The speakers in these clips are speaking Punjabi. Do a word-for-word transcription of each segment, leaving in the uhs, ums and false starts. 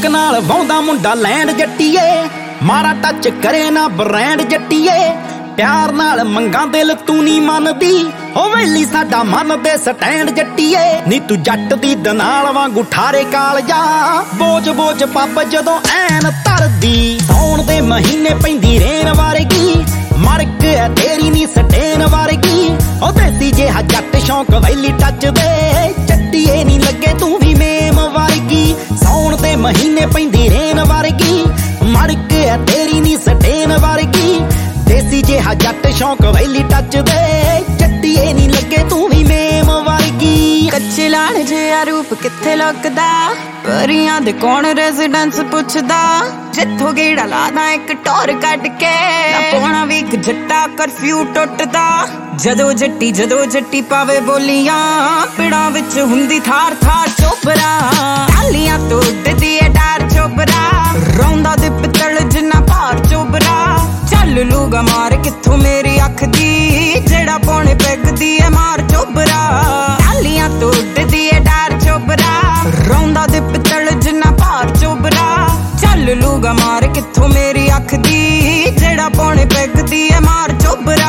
ਸ਼ੌਂਕ ਨਾਲ ਵਾਉਂਦਾ ਮੁੰਡਾ ਲੈਂਡ ਜੱਟੀਏ, ਮਾਰਾ ਟੱਚ ਕਰੇ ਨਾ ਬ੍ਰਾਂਡ ਜੱਟੀਏ। ਪਿਆਰ ਨਾਲ ਮੰਗਾਂ ਦਿਲ ਤੂੰ ਨੀ ਮੰਨਦੀ, ਹੋ ਵੇਲੀ ਸਾਡਾ ਮਨ ਦੇ ਸਟੈਂਡ ਜੱਟੀਏ। ਨੀ ਤੂੰ ਜੱਟ ਦੀ ਦਨਾਲ ਵਾਂਗੂ ਠਾਰੇ ਕਾਲਜਾ, ਬੋਝ ਬੋਝ ਪੱਬ ਜਦੋਂ ਐਨ ਧਰਦੀ। ਸੌਣ ਦੇ ਮਹੀਨੇ ਪੈਂਦੀ ਰੇਨ ਵਰਗੀ, ਮੜਕ ਐ ਤੇਰੀ ਨੀ ਸਟੇਨ ਵਰਗੀ। ਉਹ ਦੇਸੀ ਜਿਹਾ ਜੱਟ ਸ਼ੌਂਕ ਵੈਲੀ ਟੱਚ ਦੇ, ਜੱਟੀਏ ਨੀ ਲੱਗੇ ਤੂੰ ਵੀ ਮੇਮ ਵਰਗੀ। ਸੌਣ ਦੇ ਮਹੀਨੇ ਪੈਂਦੀ ਰੇਨ ਵਰਗੀ, ਮੜਕ ਐ ਤੇਰੀ ਨੀ ਸਟੇਨ ਵਰਗੀ। ਦੇਸੀ ਜਿਹਾ ਜੱਟ ਸ਼ੌਂਕ ਵੈਲੀ ਟੱਚ ਦੇ, ਜੱਟੀਏ ਨੀ ਲੱਗੇ ਤੂੰ ਵੀ ਮੇਮ ਵਰਗੀ। ਕੱਚੇ ਲਾਲ ਜਿਹਾ ਰੂਪ ਕਿੱਥੇ ਲੁਕਦਾ, ਪਰੀਆਂ ਦੇ ਕੌਣ ਰੈਜ਼ੀਡੈਂਸ ਪੁੱਛਦਾ। ਜਿੱਥੋਂ ਗੇੜਾ ਲਾਦਾ ਇੱਕ ਟੋਰ ਕੱਢ ਕੇ, ਨਾ ਪਾਉਣਾ ਵੀ ਇੱਕ ਜੱਟਾ ਕਰਫਿਊ ਟੁੱਟਦਾ। ਜਦੋਂ ਜੱਟੀ ਜਦੋਂ ਜੱਟੀ ਪਾਵੇ ਬੋਲੀਆਂ, ਪਿੜਾਂ ਵਿੱਚ ਹੁੰਦੀ ਥਾਰ ਥਾਰ ਚੋਬਰਾ। ਟਾਲੀਆਂ ਤੋਂ ਉੱਡਦੀ ਏ ਡਾਰ ਚੋਬਰਾ, ਰੌਂਦਾ ਦੇ ਪਿੱਤਲ ਜਿੰਨਾ ਭਾਰ ਚੋਬਰਾ। ਚੱਲ ਲੂਗਾ ਮਾਰ ਕਿੱਥੋਂ ਮੇਰੀ ਅੱਖ ਦੀ, ਜਿਹੜਾ ਪੌਣੇ ਪੈਗਦੀ ਏ ਮਾਰ ਚੋਬਰਾ। ਟਾਲੀਆਂ ਤੋਂ ਉੱਡਦੀ ਏ ਡਾਰ ਚੋਬਰਾ, ਰੌਂਦਾ ਦੇ ਪਿੱਤਲ ਜਿੰਨਾ ਭਾਰ ਚੋਬਰਾ। ਚੱਲ ਲੂਗਾ ਮਾਰ ਕਿੱਥੋਂ ਮੇਰੀ ਅੱਖ ਦੀ, ਜਿਹੜਾ ਪੌਣੇ ਪੈਗਦੀ ਏ ਮਾਰ ਚੋਬਰਾ।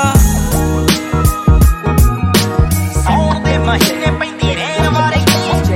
ਸੌਣ ਦੇ ਮਹੀਨੇ ਪੈਂਦੀ ਰੇਨ ਵਰਗੀ,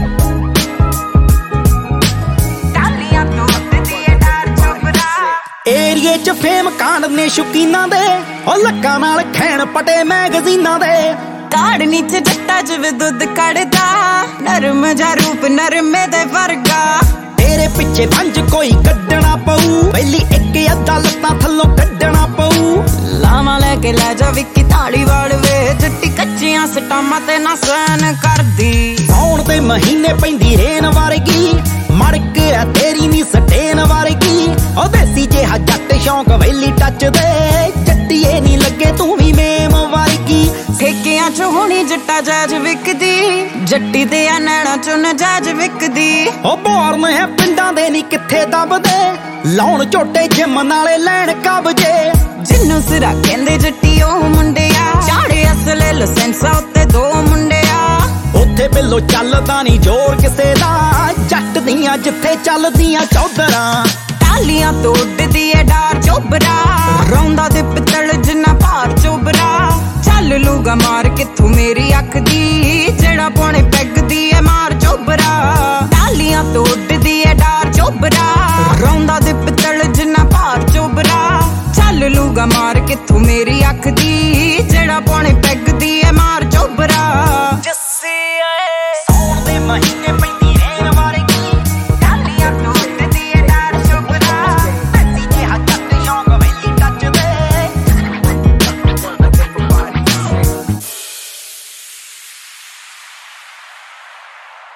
ਟਾਲੀਆਂ ਤੋਂ ਉੱਡਦੀ ਏ ਡਾਰ ਚੋਬਰਾ। ਏਰੀਏ ਚ ਫੇਮ ਕਾਂਡ ਨੇ ਸ਼ੁਕੀਨਾਂ ਦੇ, ਉਹ ਲੱਕਾਂ ਨਾਲ ਖੈਣ ਪਟੇ ਮੈਗਜ਼ੀਨਾਂ ਦੇ। ਕਾੜ ਨੀਚੇ ਜੱਟਾ ਜਿਵੇਂ ਦੁੱਧ ਕੱਢਦਾ, ਨਰਮ ਜਾ ਰੂਪ ਨਰਮੇ ਦੇ ਵਰਗਾ। ਤੇਰੇ ਪਿੱਛੇ ਪੰਜ ਕੋਈ ਕੱਢਣਾ ਪਊ, ਪਹਿਲੀ ਇੱਕ ਅੱਧਾ ਲੱਤਾਂ ਥੱਲੋਂ ਕੱਢਣਾ ਪਊ। ਲਾਵਾਂ ਲੈ ਕੇ ਲੈ ਜਾ ਵਿੱਕੀ ਢਾਲੀ ਵਾਲ ਵੇ, ਜੱਟੀ ਕੱਚੀਆਂ ਸਟਾਮਾਂ ਤੇ ਨਾ ਸਹਿਨ ਕਰਦੀ। ਸੌਣ ਦੇ ਮਹੀਨੇ ਪੈਂਦੀ ਰੇਨ ਵਰਗੀ, ਮੜਕ ਐ ਤੇਰੀ ਨੀ ਸਟੇਨ ਵਰਗੀ। ਉਹ ਦੇਸੀ ਜਿਹਾ ਜੱਟ ਸ਼ੌਂਕ ਵੈਲੀ ਟੱਚ ਦੇ, ਜੱਟੀਏ ਨੀ ਲੱਗੇ ਤੂੰ ਵੀ ਮੇਮ ਵਰਗੀ। ਠੇਕਿਆਂ ਚ ਹੋਣੀ ਜੱਟਾ ਜਾਜ ਵਿਕਦੀ, ਜੱਟੀ ਦੇ ਆ ਨੈਣਾ ਚੋਂ ਨਜਾਜ ਵਿਕਦੀ। ਉਹ ਬੋਰਨ ਹੈ ਪਿੰਡਾਂ ਦੇ ਨੀ ਕਿੱਥੇ ਦੱਬਦੇ, ਲਾਉਣ ਝੋਟੇ ਜਿਮ ਨਾਲੇ ਲੈਣ ਕਬਜੇ। ਜਿੰਨੂੰ ਸਿਰਾ ਕਹਿੰਦੇ ਜੱਟੀ ਉਹ ਮੁੰਡਿਆ, ਚਾੜੇ ਅਸਲੇ ਲਾਇਸੈਂਸਾਂ ਉੱਤੇ ਦੋ ਮੁੰਡਿਆ। ਉੱਥੇ ਬਿੱਲੋ ਚੱਲਦਾ ਨੀ ਜ਼ੋਰ ਕਿਸੇ ਦਾ, ਜੱਟ ਦੀਆਂ ਜਿੱਥੇ ਚੱਲਦੀਆਂ ਚੌਧਰਾਂ। ਟਾਲੀਆਂ ਤੋਂ ਉੱਡਦੀ ਏ ਡਾਰ ਚੋਬਰਾ, ਰੌਂਦਾ ਦੇ ਪਿੱਤਲ ਜਿੰਨਾ ਭਾਰ ਚੋਬਰਾ। ਚੱਲ ਲੂਗਾ ਮਾਰ ਕਿੱਥੋਂ ਮੇਰੀ ਅੱਖ ਦੀ, ਜਿਹੜਾ ਪੌਣੇ ਪੈਗਦੀ ਏ ਮਾਰ ਚੋਬਰਾ। ਟਾਲੀਆਂ ਤੋਂ ਉੱਡਦੀ ਏ ਡਾਰ ਚੋਬਰਾ, ਰੌਂਦਾ ਦੇ ਪਿੱਤਲ ਜਿੰਨਾ ਭਾਰ ਚੋਬਰਾ। ਚੱਲ ਲੂਗਾ ਮਾਰ ਕਿੱਥੋਂ ਮੇਰੀ ਅੱਖ ਦੀ,